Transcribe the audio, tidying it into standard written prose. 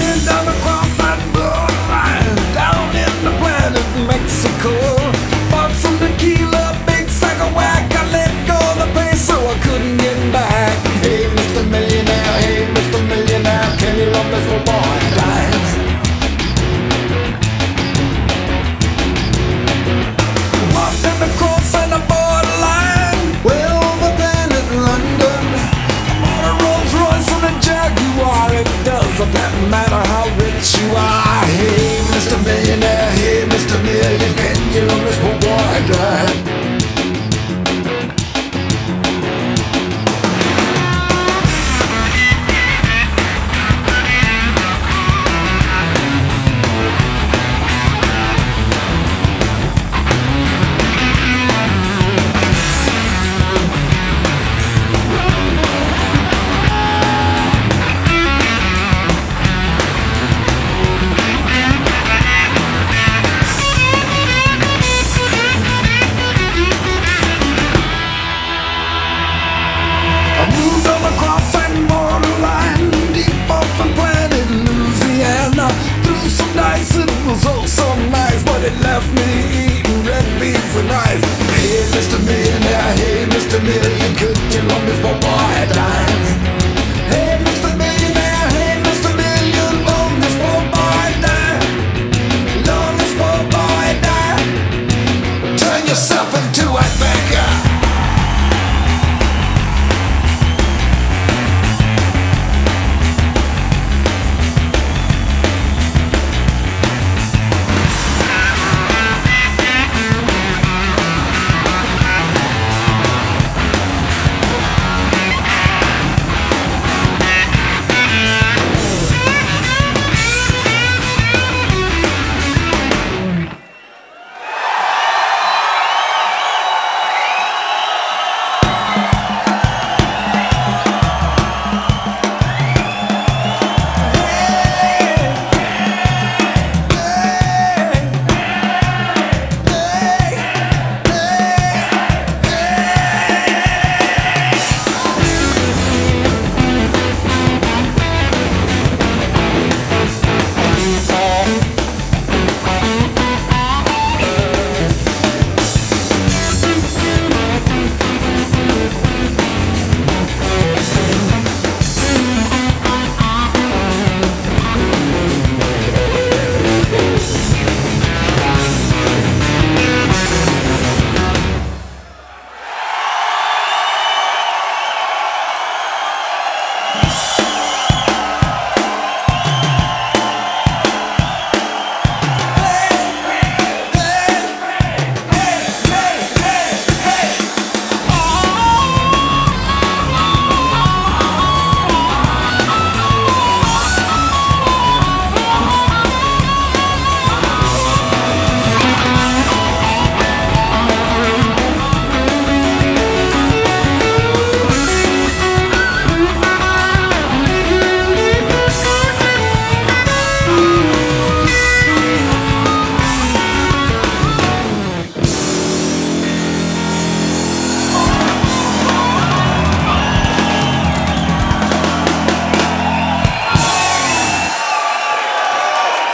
down across that borderline, down in the planet Mexico. Bought some tequila, big sack of whack. I let go of the pace so I couldn't get back. Hey, Mr. Millionaire, hey, Mr. Millionaire, can you love this old boy? Dance. Walked down the cross and the borderline, way over planet London. I'm on a Rolls Royce and a Jaguar. It doesn't matter how rich you are. Hey, Mr. Millionaire, hey, Mr. Million, can you love this poor boy? Dance. Moved on across that borderline, deep off the planet Louisiana. Threw some dice, it was oh so nice, but it left me eating red beans and rice. Hey, Mr. Millionaire, hey, Mr. Million, could you love me for boy?